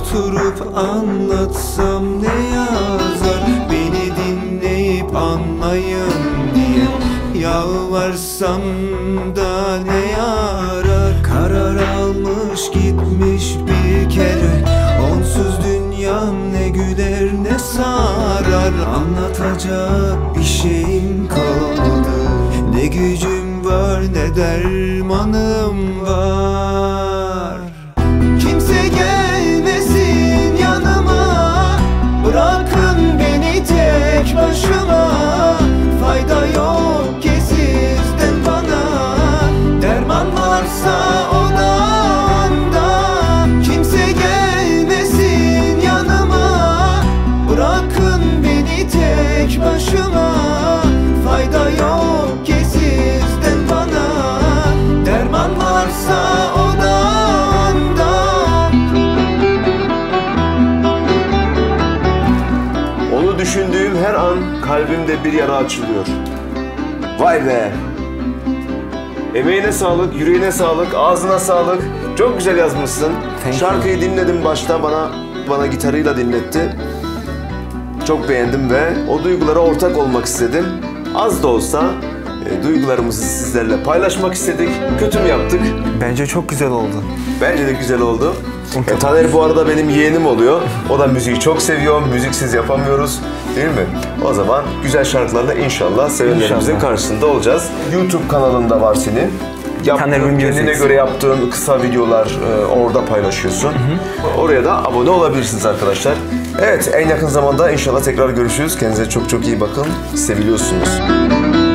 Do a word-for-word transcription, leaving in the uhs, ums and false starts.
oturup anlatsam ne yazar? Beni dinleyip anlayın diye yalvarsam da ne yarar? Karar almış gitmiş bir kere, onsuz dünyam ne güler ne sarar. Anlatacak bir şeyim kalmadı, ne gücüm var ne dermanım var. Kimse gelmesin yanıma, bırakın beni tek başıma. Fayda yok ki sizden bana, derman varsa o da anda. Kimse gelmesin yanıma, bırakın beni tek başıma. Fayda yok ki sizden bana, derman varsa o da anda. Onu düşündüğüm her an kalbimde bir yara açılıyor. Vay be! Emeğine sağlık, yüreğine sağlık, ağzına sağlık. Çok güzel yazmışsın. Şarkıyı dinledim başta, bana bana gitarıyla dinletti. Çok beğendim ve o duygulara ortak olmak istedim. Az da olsa e, duygularımızı sizlerle paylaşmak istedik. Kötü mü yaptık? Bence çok güzel oldu. Bence de güzel oldu. E, Taner bu arada benim yeğenim oluyor. O da müziği çok seviyor. Müziksiz yapamıyoruz. Değil mi? O zaman güzel şarkılarla inşallah sevenlerimizin İnşallah. karşısında olacağız. YouTube kanalında var senin. Yaptığın, Taner kendine Music. göre yaptığın kısa videolar e, orada paylaşıyorsun. Hı hı. Oraya da abone olabilirsiniz arkadaşlar. Evet, en yakın zamanda inşallah tekrar görüşürüz. Kendinize çok çok iyi bakın. Seviliyorsunuz.